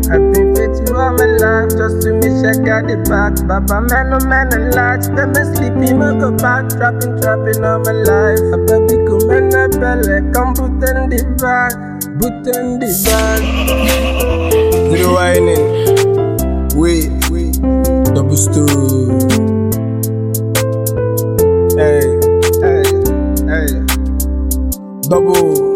I've been faithful all my life, just to me check out the back. Baba man, no man alive. Spend me sleeping, no go back. Trapping all my life. A baby come in the belly, come put in the bag. Put in the bag. Zero whining. Wait. Double stool. Hey. Double.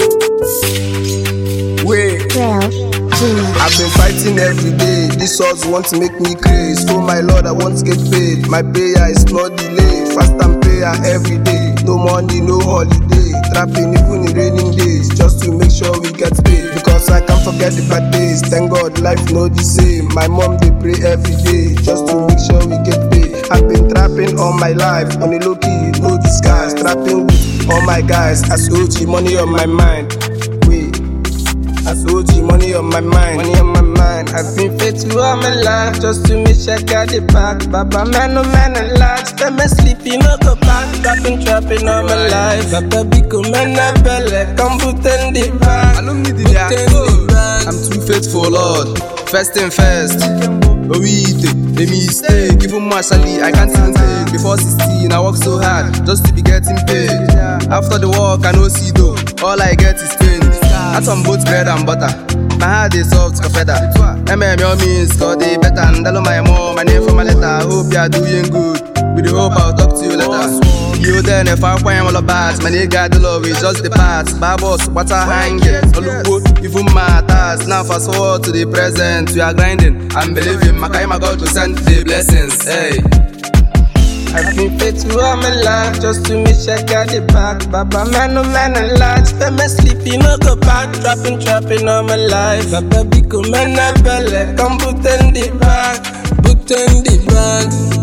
Wait. I've been fighting every day. These odds want to make me crazy. Oh my Lord, I want to get paid. My prayer is not delay. Fast and prayer every day. No money, no holiday. Trapping even in raining days, just to make sure we get paid. Because I can't forget the bad days. Thank God, life not the same. My mom they pray every day, just to make sure we get paid. I've been trapping all my life, on the low key, no disguise. Trapping with all my guys, as OG, money on my mind. As OG, money on my mind, I've been faithful all my life, just to me check out the back. Baba man, no man alive. Spend me sleeping, no go back. Trapping all my life. Baba become in the belly, come put in the bag. I don't need the bag. I'm too faithful, Lord. First thing first. Oh, we take a mistake. Even Marshally, I can't even take. Before 16, I work so hard just to be getting paid. After the work, I no see though. All I get is pain. That's on both bread and butter. My heart is soft, feather. Your means, cause they better. And tell my mom, my name for my letter. Hope you are doing good. With the hope I'll talk to you later. You then, if I find all about, my nigga, the love is just the past. Babos, what I hang it. Even my task. Now fast forward to the present. We are grinding. I'm believing. My God to send the blessings. Hey. I've been faithful all my life, just to me check out the back. Baba man, no man alive. Spend me sleeping, no go back. Trapping all my life. Baba become in the belly, come put in the bag. Put in the bag.